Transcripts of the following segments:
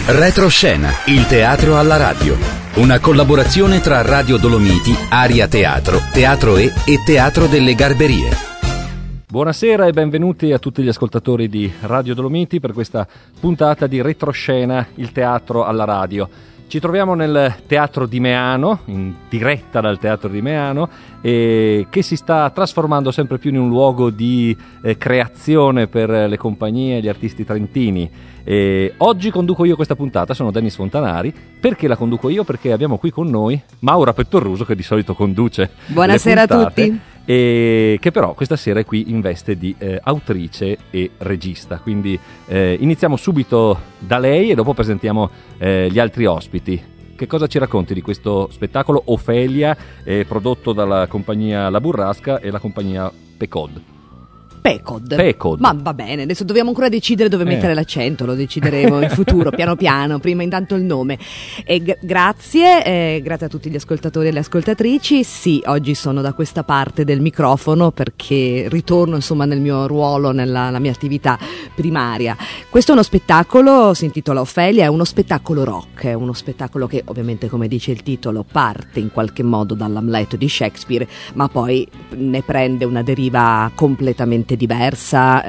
Retroscena, il teatro alla radio. Una collaborazione tra Radio Dolomiti, Aria Teatro, Teatro E e Teatro delle Garberie. Buonasera e benvenuti a tutti gli ascoltatori di Radio Dolomiti per questa puntata di Retroscena, il teatro alla radio. Ci troviamo nel Teatro di Meano, in diretta dal Teatro di Meano, che si sta trasformando sempre più in un luogo di creazione per le compagnie e gli artisti trentini. Oggi conduco io questa puntata, sono Dennis Fontanari. Perché la conduco io? Perché abbiamo qui con noi Maura Pettorruso, che di solito conduce Buonasera le puntate, a tutti. E che però questa sera è qui in veste di autrice e regista. Quindi iniziamo subito da lei e dopo presentiamo gli altri ospiti. Che cosa ci racconti di questo spettacolo Ofelia, prodotto dalla compagnia La Burrasca e la compagnia Pecod? Pecod. Ma va bene, adesso dobbiamo ancora decidere dove mettere l'accento, lo decideremo in futuro, piano piano, prima intanto il nome. Grazie a tutti gli ascoltatori e le ascoltatrici. Sì, oggi sono da questa parte del microfono perché ritorno insomma nel mio ruolo, nella mia attività primaria. Questo è uno spettacolo, si intitola Ofelia, è uno spettacolo rock, è uno spettacolo che ovviamente, come dice il titolo, parte in qualche modo dall'Amleto di Shakespeare, ma poi ne prende una deriva completamente diversa,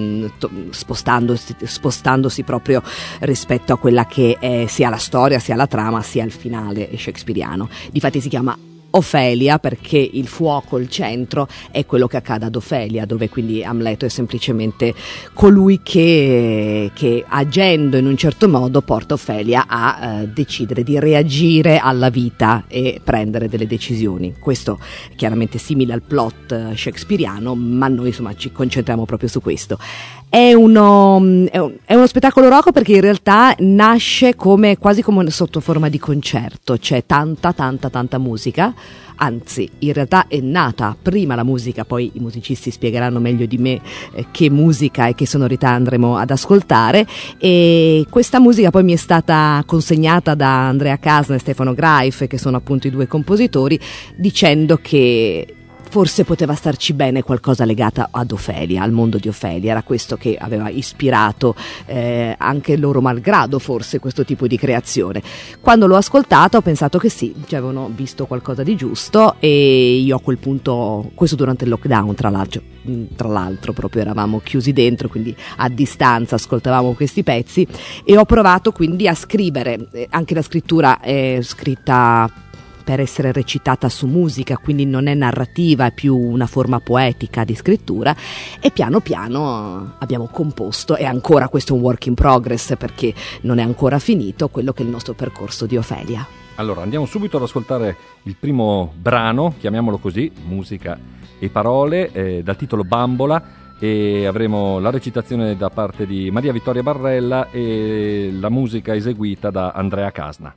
spostandosi proprio rispetto a quella che è sia la storia, sia la trama, sia il finale shakespeariano. Difatti si chiama Ofelia perché il fuoco, il centro, è quello che accade ad Ofelia, dove quindi Amleto è semplicemente colui che agendo in un certo modo porta Ofelia a decidere di reagire alla vita e prendere delle decisioni. Questo è chiaramente simile al plot shakespeariano, ma noi insomma ci concentriamo proprio su questo. È uno spettacolo rock perché in realtà nasce quasi come sotto forma di concerto, c'è tanta musica. Anzi, in realtà è nata prima la musica, poi i musicisti spiegheranno meglio di me che musica e che sonorità andremo ad ascoltare, e questa musica poi mi è stata consegnata da Andrea Casna e Stefano Greif, che sono appunto i due compositori, dicendo che forse poteva starci bene qualcosa legato ad Ofelia, al mondo di Ofelia. Era questo che aveva ispirato anche loro malgrado forse questo tipo di creazione. Quando l'ho ascoltata ho pensato che sì, ci avevano visto qualcosa di giusto, e io a quel punto, questo durante il lockdown tra l'altro proprio eravamo chiusi dentro, quindi a distanza ascoltavamo questi pezzi, e ho provato quindi a scrivere. Anche la scrittura è scritta per essere recitata su musica, quindi non è narrativa, è più una forma poetica di scrittura, e piano piano abbiamo composto, e ancora questo è un work in progress perché non è ancora finito, quello che è il nostro percorso di Ofelia. Allora andiamo subito ad ascoltare il primo brano, chiamiamolo così, musica e parole, dal titolo Bambola, e avremo la recitazione da parte di Maria Vittoria Barrella e la musica eseguita da Andrea Casna.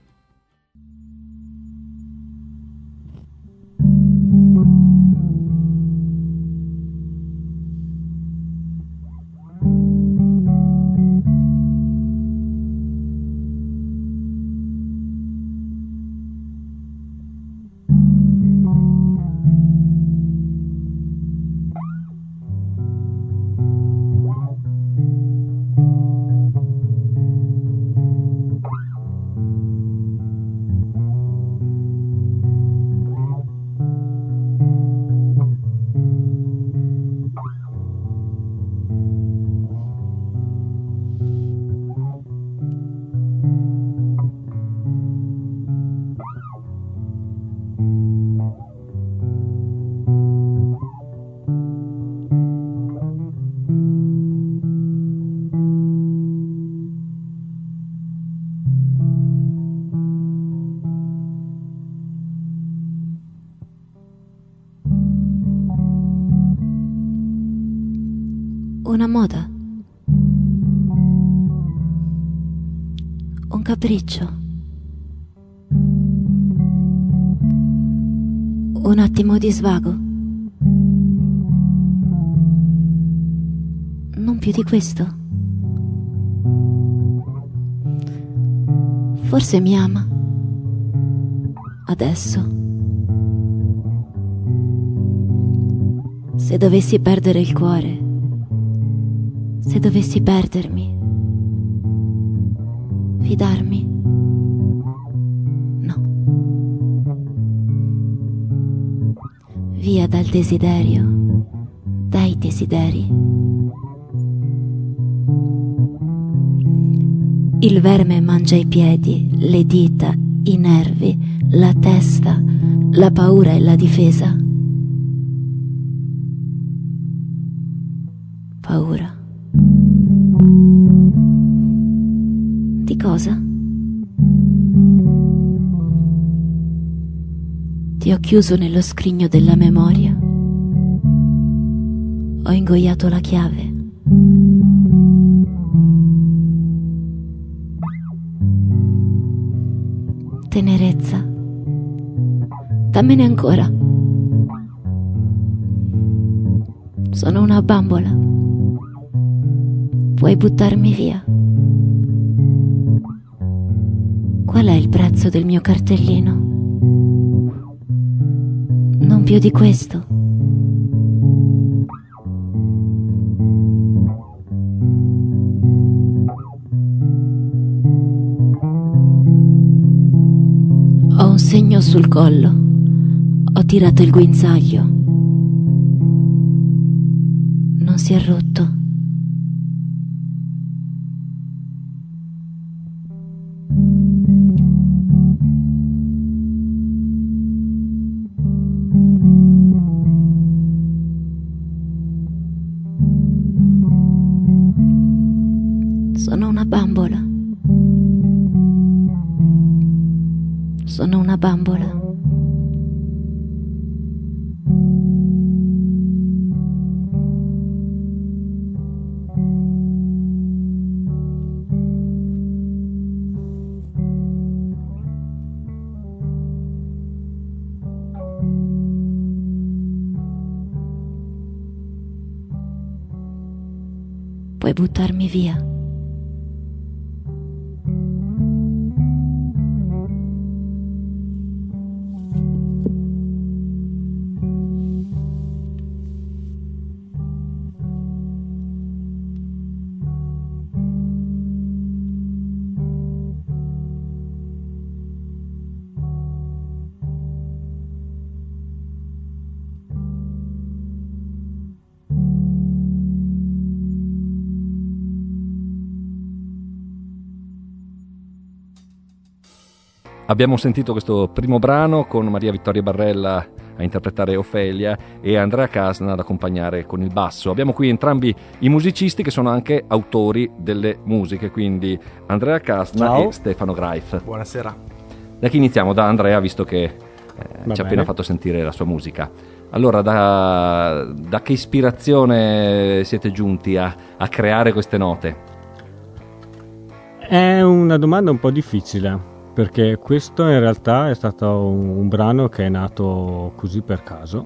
Una moda, un capriccio, un attimo di svago, non più di questo. Forse mi ama adesso. Se dovessi perdere il cuore, se dovessi perdermi, Fidarmi? No. Via dal desiderio, dai desideri. Il verme mangia i piedi, le dita, i nervi, la testa, la paura e la difesa. Paura. Di cosa? Ti ho chiuso nello scrigno della memoria. Ho ingoiato la chiave. Tenerezza. Dammene ancora. Sono una bambola. Vuoi buttarmi via? Qual è il prezzo del mio cartellino? Non più di questo. Ho un segno sul collo. Ho tirato il guinzaglio. Non si è rotto. Sono una bambola. Sono una bambola. Puoi buttarmi via. Abbiamo sentito questo primo brano con Maria Vittoria Barrella a interpretare Ofelia e Andrea Casna ad accompagnare con il basso. Abbiamo qui entrambi i musicisti che sono anche autori delle musiche, quindi Andrea Casna Ciao. e Stefano Greif. Buonasera. Da chi iniziamo? Da Andrea, visto che ci ha appena fatto sentire la sua musica. Allora, da che ispirazione siete giunti a creare queste note? È una domanda un po' difficile, perché questo in realtà è stato un brano che è nato così per caso,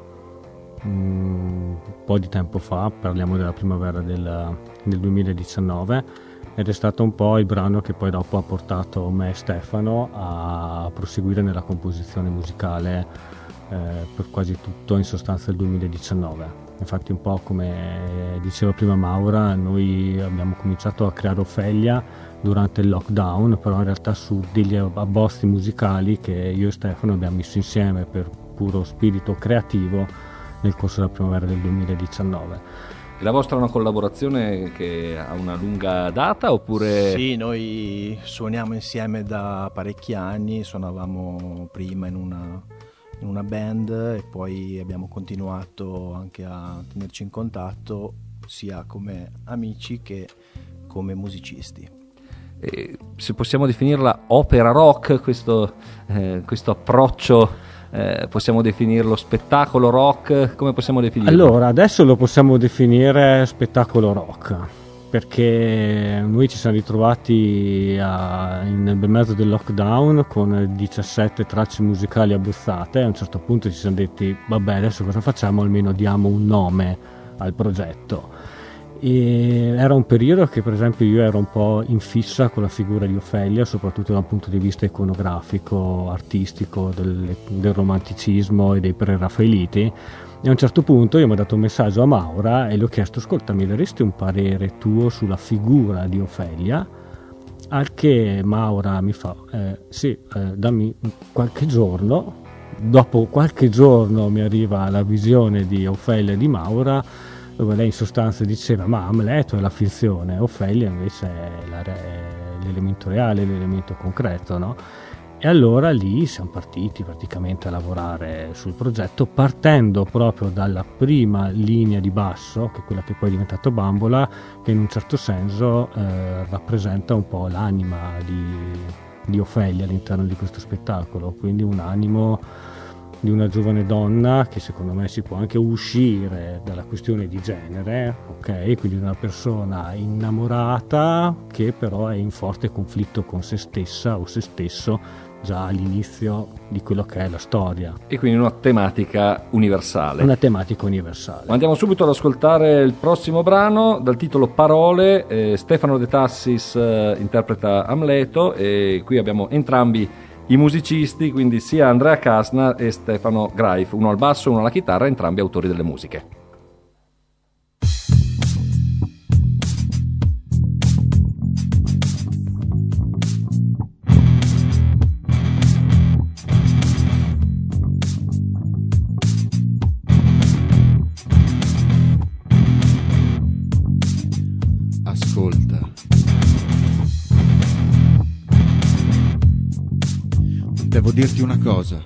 un po' di tempo fa, parliamo della primavera del 2019, ed è stato un po' il brano che poi dopo ha portato me e Stefano a proseguire nella composizione musicale per quasi tutto in sostanza il 2019. Infatti, un po' come diceva prima Maura, noi abbiamo cominciato a creare Ofelia durante il lockdown, però in realtà su degli abbozzi musicali che io e Stefano abbiamo messo insieme per puro spirito creativo nel corso della primavera del 2019. E la vostra è una collaborazione che ha una lunga data oppure? Sì, noi suoniamo insieme da parecchi anni, suonavamo prima in una band e poi abbiamo continuato anche a tenerci in contatto sia come amici che come musicisti. Se possiamo definirla opera rock, questo approccio, possiamo definirlo spettacolo rock, come possiamo definirlo? Allora, adesso lo possiamo definire spettacolo rock, perché noi ci siamo ritrovati nel bel mezzo del lockdown con 17 tracce musicali abbozzate. A un certo punto ci siamo detti, vabbè, adesso cosa facciamo? Almeno diamo un nome al progetto. E era un periodo che per esempio io ero un po' in fissa con la figura di Ofelia, soprattutto dal punto di vista iconografico, artistico, del romanticismo e dei preraffaeliti, e a un certo punto io mi ho dato un messaggio a Maura e le ho chiesto: ascolta, mi daresti un parere tuo sulla figura di Ofelia? Al che Maura mi fa, dammi qualche giorno. Dopo qualche giorno mi arriva la visione di Ofelia e di Maura, dove lei in sostanza diceva: ma Amleto è la finzione, Ofelia invece è l'elemento reale, l'elemento concreto, no? E allora lì siamo partiti praticamente a lavorare sul progetto, partendo proprio dalla prima linea di basso, che è quella che poi è diventato Bambola, che in un certo senso rappresenta un po' l'anima di Ofelia all'interno di questo spettacolo, quindi un animo di una giovane donna che secondo me si può anche uscire dalla questione di genere, ok? Quindi una persona innamorata che però è in forte conflitto con se stessa o se stesso già all'inizio di quello che è la storia. E quindi una tematica universale. Una tematica universale. Ma andiamo subito ad ascoltare il prossimo brano dal titolo Parole. Stefano De Tassis interpreta Amleto e qui abbiamo entrambi i musicisti, quindi sia Andrea Casna e Stefano Greif, uno al basso e uno alla chitarra, entrambi autori delle musiche. Ascolta. Devo dirti una cosa.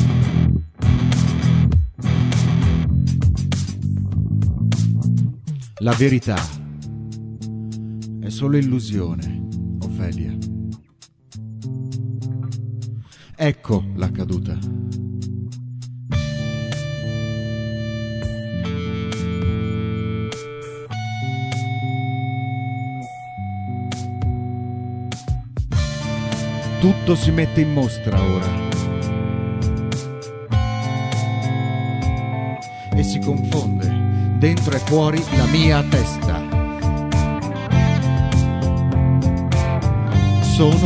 La verità è solo illusione, Ofelia. Ecco la caduta. Tutto si mette in mostra ora e si confonde dentro e fuori la mia testa. Sono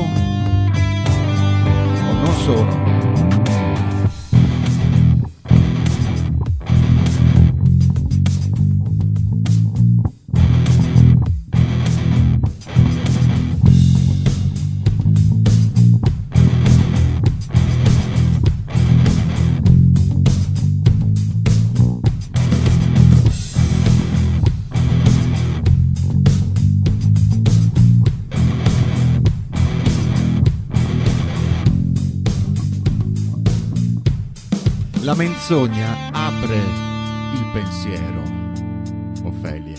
o non sono? La menzogna apre il pensiero, Ofelia.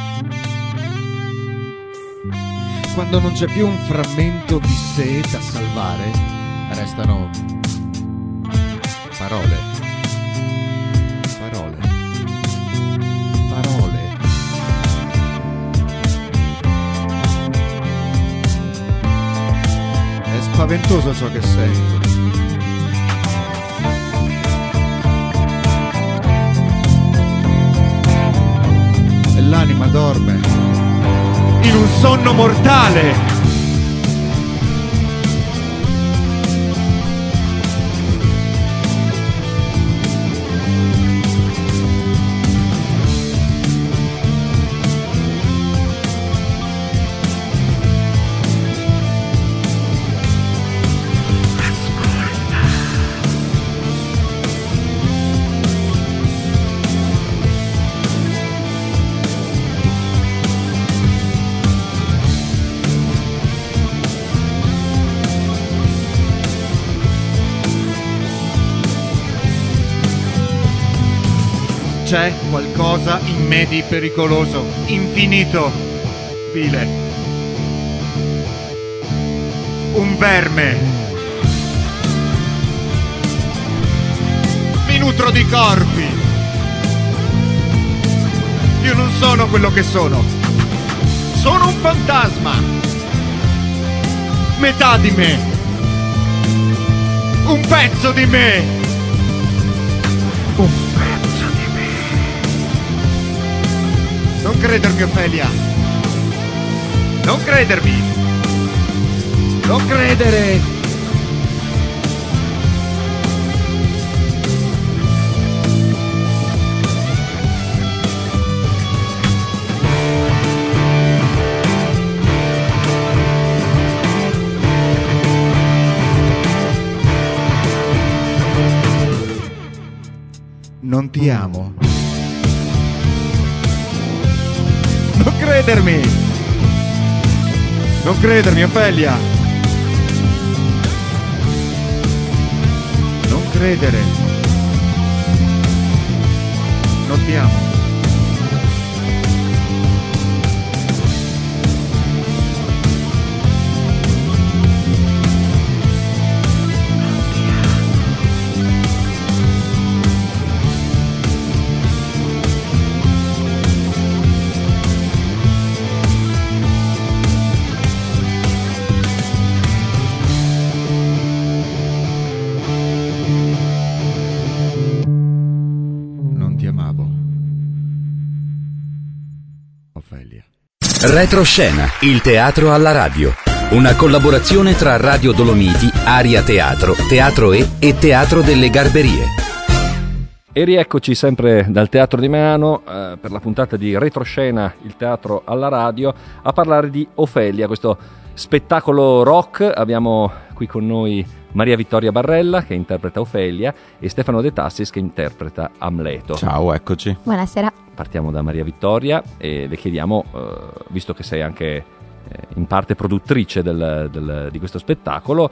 Quando non c'è più un frammento di sé da salvare, restano parole. Parole. Parole. È spaventoso ciò che sento. L'anima dorme in un sonno mortale. C'è qualcosa in me di pericoloso, infinito, vile. Un verme. Mi nutro di corpi. Io non sono quello che sono. Sono un fantasma. Metà di me. Un pezzo di me. Non credermi, Ofelia. Non credermi. Non credere. Non ti amo. Non credermi! Non credermi, Ofelia! Non credere! Non ti amo. Retroscena, il teatro alla radio. Una collaborazione tra Radio Dolomiti, Aria Teatro, Teatro e Teatro delle Garberie. E rieccoci sempre dal Teatro di Meano per la puntata di Retroscena, il teatro alla radio, a parlare di Ofelia, questo spettacolo rock. Abbiamo qui con noi Maria Vittoria Barrella, che interpreta Ofelia, e Stefano De Tassis, che interpreta Amleto. Ciao, eccoci. Buonasera. Partiamo da Maria Vittoria e le chiediamo, visto che sei anche in parte produttrice di questo spettacolo,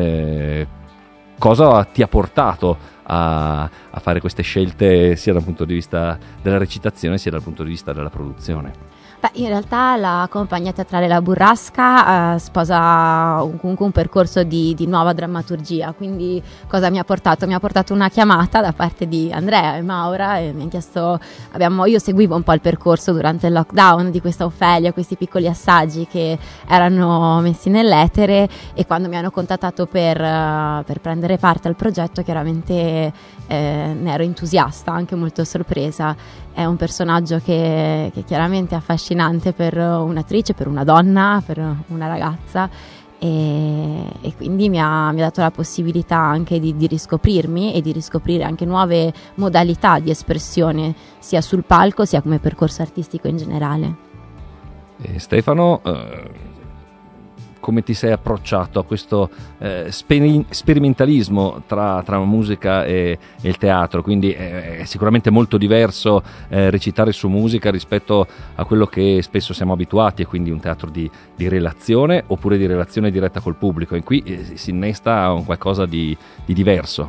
cosa ti ha portato a fare queste scelte sia dal punto di vista della recitazione sia dal punto di vista della produzione? Beh, in realtà la compagnia teatrale La Burrasca sposa comunque un percorso di nuova drammaturgia, quindi cosa mi ha portato? Mi ha portato una chiamata da parte di Andrea e Maura e mi ha chiesto, io seguivo un po' il percorso durante il lockdown di questa Ofelia, questi piccoli assaggi che erano messi nell'etere, e quando mi hanno contattato per prendere parte al progetto chiaramente ne ero entusiasta, anche molto sorpresa. È un personaggio che chiaramente è affascinante per un'attrice, per una donna, per una ragazza, e quindi mi ha dato la possibilità anche di riscoprirmi e di riscoprire anche nuove modalità di espressione sia sul palco sia come percorso artistico in generale. E Stefano, come ti sei approcciato a questo sperimentalismo tra musica e il teatro? Quindi è sicuramente molto diverso recitare su musica rispetto a quello che spesso siamo abituati, e quindi un teatro di relazione oppure di relazione diretta col pubblico, e qui si innesta un qualcosa di diverso.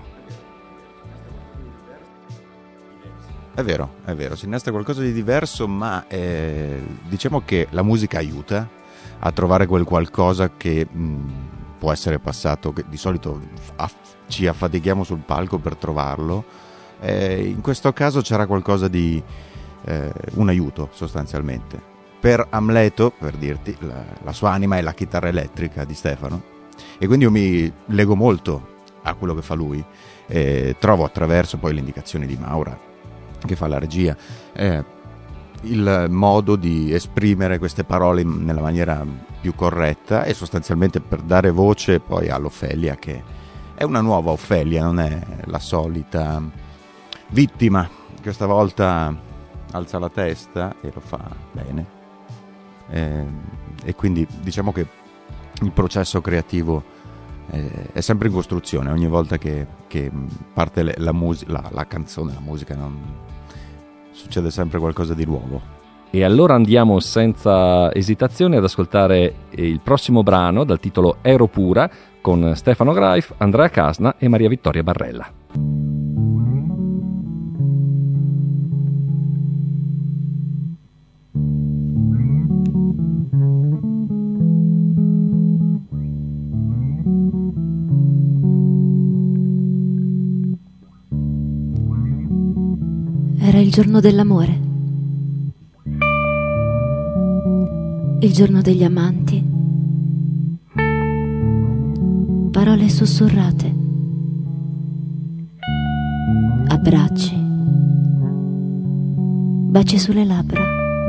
È vero, si innesta qualcosa di diverso, ma diciamo che la musica aiuta a trovare quel qualcosa che può essere passato, che di solito ci affatichiamo sul palco per trovarlo. In questo caso c'era qualcosa di un aiuto sostanzialmente. Per Amleto, per dirti, la sua anima è la chitarra elettrica di Stefano, e quindi io mi lego molto a quello che fa lui, trovo attraverso poi le indicazioni di Maura, che fa la regia, il modo di esprimere queste parole nella maniera più corretta, e sostanzialmente per dare voce poi all'Ofelia, che è una nuova Ofelia, non è la solita vittima. Questa volta alza la testa e lo fa bene, e quindi diciamo che il processo creativo è sempre in costruzione. Ogni volta che parte la canzone, la musica, succede sempre qualcosa di nuovo. E allora andiamo senza esitazione ad ascoltare il prossimo brano dal titolo Ero Pura, con Stefano Greif, Andrea Casna e Maria Vittoria Barrella. Era il giorno dell'amore, il giorno degli amanti, parole sussurrate, abbracci, baci sulle labbra.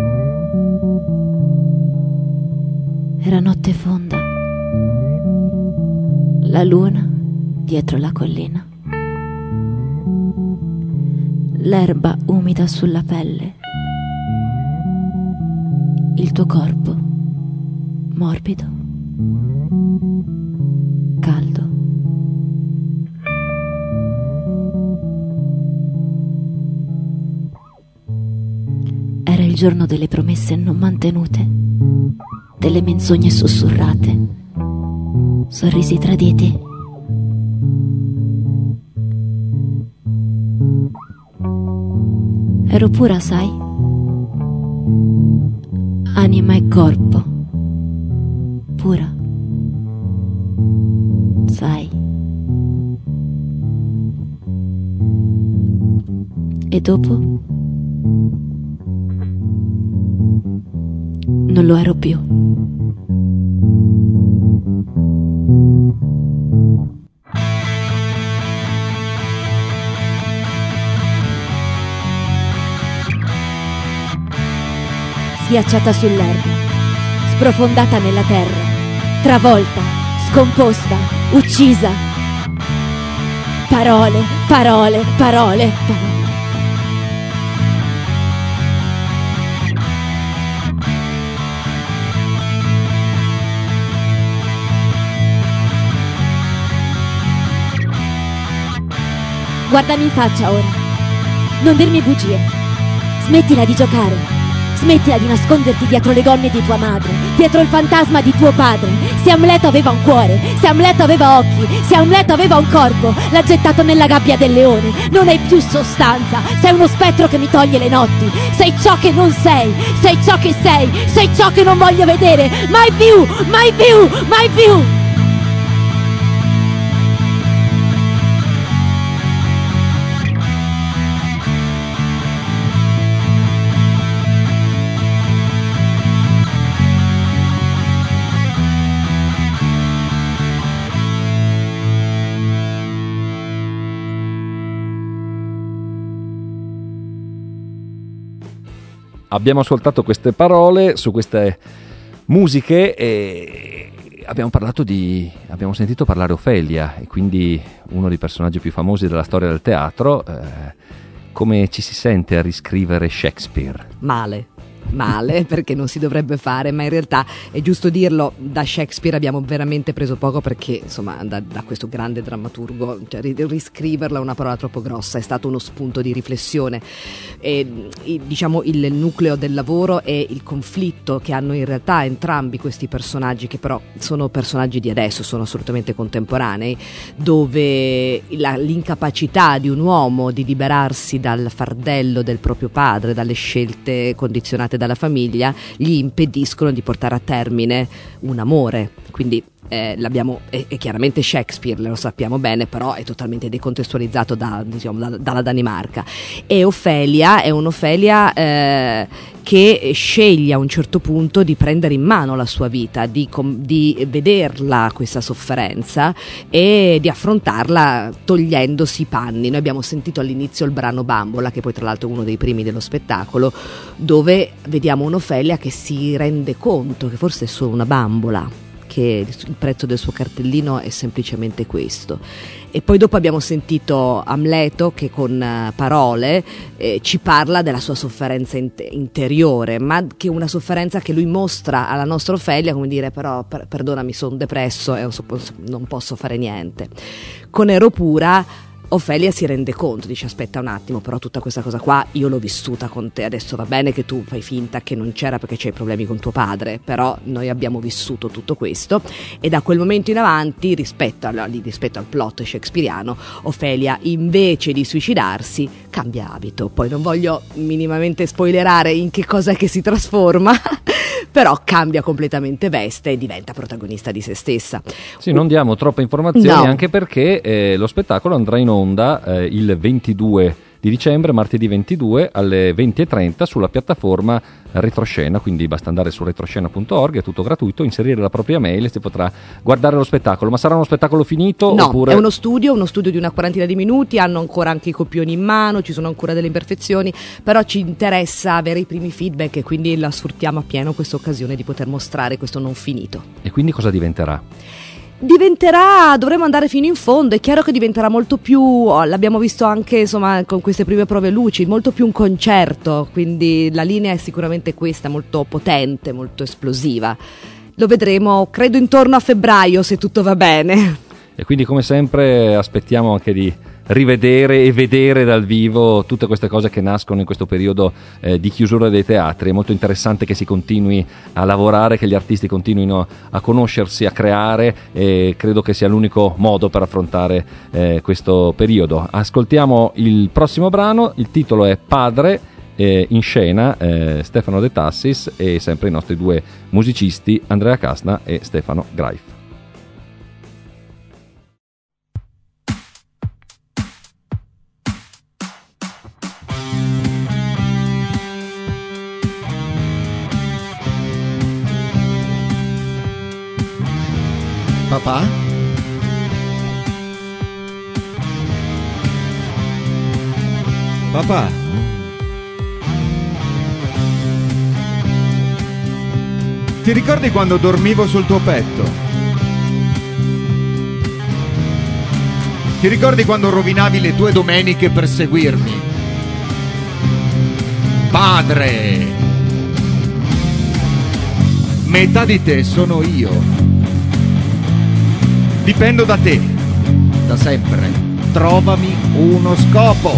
Era notte fonda, la luna dietro la collina, l'erba umida sulla pelle, il tuo corpo morbido, caldo. giorno delle promesse non mantenute, delle menzogne sussurrate, sorrisi traditi. Ero pura, sai? Anima e corpo. Pura. Sai. E dopo? Non lo ero più. Schiacciata sull'erba, sprofondata nella terra, travolta, scomposta, uccisa. Parole, parole, parole, parole. Guardami in faccia ora. Non dirmi bugie. Smettila di giocare. Smettila di nasconderti dietro le gonne di tua madre, dietro il fantasma di tuo padre. Se Amleto aveva un cuore, se Amleto aveva occhi, se Amleto aveva un corpo, l'ha gettato nella gabbia del leone. Non hai più sostanza, sei uno spettro che mi toglie le notti. Sei ciò che non sei, sei ciò che sei ciò che non voglio vedere. Mai più, mai più, mai più. Abbiamo ascoltato queste parole su queste musiche e abbiamo sentito parlare Ofelia, e quindi uno dei personaggi più famosi della storia del teatro. Come ci si sente a riscrivere Shakespeare? Male, perché non si dovrebbe fare, ma in realtà è giusto dirlo, da Shakespeare abbiamo veramente preso poco, perché insomma da questo grande drammaturgo, cioè, riscriverla è una parola troppo grossa, è stato uno spunto di riflessione. Diciamo il nucleo del lavoro è il conflitto che hanno in realtà entrambi questi personaggi, che però sono personaggi di adesso, sono assolutamente contemporanei, dove l'incapacità di un uomo di liberarsi dal fardello del proprio padre, dalle scelte condizionate dalla famiglia, gli impediscono di portare a termine un amore. Quindi è chiaramente Shakespeare, lo sappiamo bene, però è totalmente decontestualizzato dalla Danimarca. E Ofelia è un'Ofelia che sceglie a un certo punto di prendere in mano la sua vita, di vederla questa sofferenza e di affrontarla togliendosi i panni. Noi abbiamo sentito all'inizio il brano Bambola, che poi tra l'altro è uno dei primi dello spettacolo, dove vediamo un'Ofelia che si rende conto che forse è solo una bambola, che il prezzo del suo cartellino è semplicemente questo. E poi dopo abbiamo sentito Amleto che con parole ci parla della sua sofferenza interiore, ma che è una sofferenza che lui mostra alla nostra Ofelia, come dire, però perdonami, sono depresso e non posso fare niente. Con Ero pura Ofelia si rende conto, dice aspetta un attimo, però tutta questa cosa qua io l'ho vissuta con te, adesso va bene che tu fai finta che non c'era perché c'hai problemi con tuo padre, però noi abbiamo vissuto tutto questo. E da quel momento in avanti, rispetto al plot shakespeariano, Ofelia invece di suicidarsi cambia abito. Poi non voglio minimamente spoilerare in che cosa è che si trasforma, però cambia completamente veste e diventa protagonista di se stessa. Sì, non diamo troppe informazioni, no, anche perché lo spettacolo andrà in onda il 22 di dicembre, martedì 22 alle 20:30 sulla piattaforma Retroscena, quindi basta andare su retroscena.org, è tutto gratuito, inserire la propria mail e si potrà guardare lo spettacolo. Ma sarà uno spettacolo finito? No, oppure... è uno studio di una quarantina di minuti, hanno ancora anche i copioni in mano, ci sono ancora delle imperfezioni, però ci interessa avere i primi feedback e quindi la sfruttiamo appieno questa occasione di poter mostrare questo non finito. E quindi cosa diventerà? Dovremo andare fino in fondo, è chiaro che diventerà molto più, l'abbiamo visto anche insomma con queste prime prove luci, molto più un concerto, quindi la linea è sicuramente questa, molto potente, molto esplosiva. Lo vedremo credo intorno a febbraio, se tutto va bene. E quindi come sempre aspettiamo anche di rivedere e vedere dal vivo tutte queste cose che nascono in questo periodo di chiusura dei teatri. È molto interessante che si continui a lavorare, che gli artisti continuino a conoscersi, a creare, e credo che sia l'unico modo per affrontare questo periodo. Ascoltiamo il prossimo brano, il titolo è Padre, in scena Stefano De Tassis e sempre i nostri due musicisti Andrea Casna e Stefano Greif. Papà? Papà? Ti ricordi quando dormivo sul tuo petto? Ti ricordi quando rovinavi le tue domeniche per seguirmi? Padre! Metà di te sono io. Dipendo da te, da sempre. Trovami uno scopo.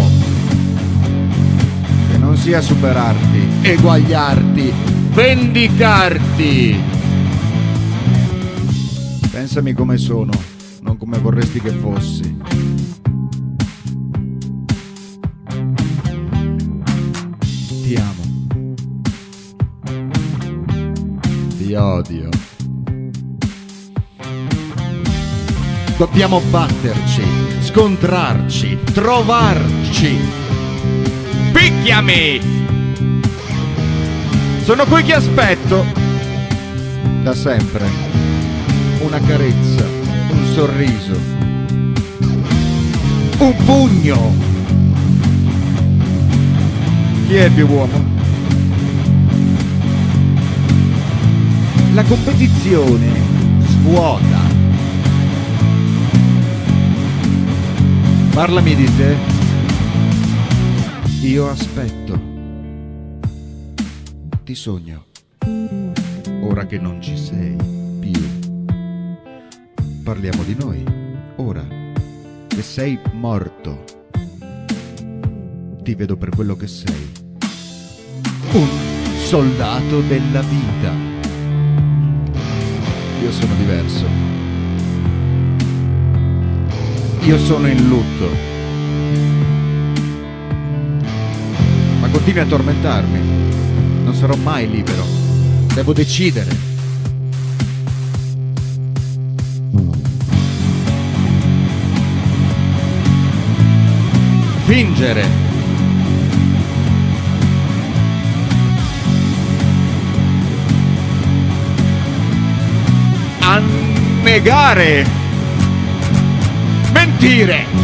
Che non sia superarti, eguagliarti, vendicarti. Pensami come sono, non come vorresti che fossi. Ti amo. Ti odio. Dobbiamo batterci, scontrarci, trovarci. Picchiami! Sono qui che aspetto. Da sempre. Una carezza, un sorriso, un pugno. Chi è il più uomo? La competizione svuota. Parlami di te. Io aspetto. Ti sogno. Ora che non ci sei più. Parliamo di noi. Ora che sei morto. Ti vedo per quello che sei. Un soldato della vita. Io sono diverso. Io sono in lutto. Ma continui a tormentarmi. Non sarò mai libero. Devo decidere. Fingere. Annegare. Mentire.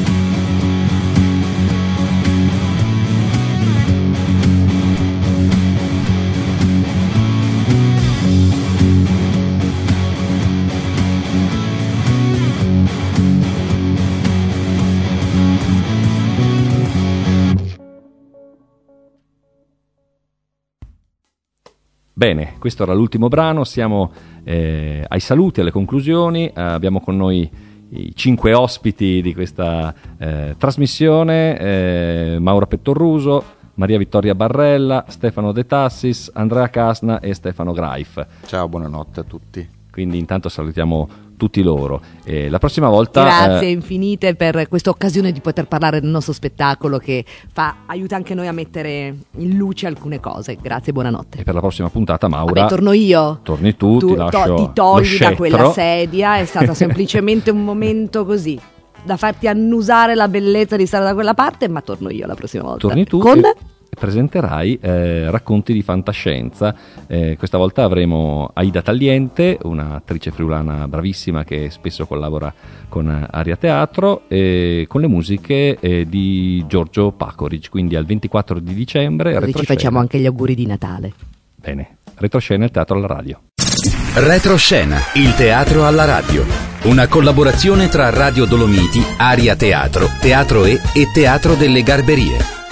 Bene, questo era l'ultimo brano, siamo ai saluti, alle conclusioni, abbiamo con noi i 5 ospiti di questa trasmissione, Maura Pettoruso, Maria Vittoria Barrella, Stefano De Tassis, Andrea Casna e Stefano Greif. Ciao, buonanotte a tutti. Quindi intanto salutiamo tutti loro. La prossima volta... Grazie infinite per questa occasione di poter parlare del nostro spettacolo che aiuta anche noi a mettere in luce alcune cose. Grazie, buonanotte. E per la prossima puntata, Maura... Vabbè, torno io. Torni tu, ti lascio ti togli lo da quella scettro. sedia, è stato semplicemente un momento così, da farti annusare la bellezza di stare da quella parte, ma torno io la prossima volta. Torni tu con... e presenterai racconti di fantascienza. Questa volta avremo Aida Tagliente, un'attrice friulana bravissima che spesso collabora con Aria Teatro, con le musiche di Giorgio Pacoric. Quindi al 24 di dicembre Così ci facciamo anche gli auguri di Natale. Bene, retroscena, il teatro alla radio. Retroscena, il teatro alla radio. Una collaborazione tra Radio Dolomiti, Aria Teatro, Teatro E e Teatro delle Garberie.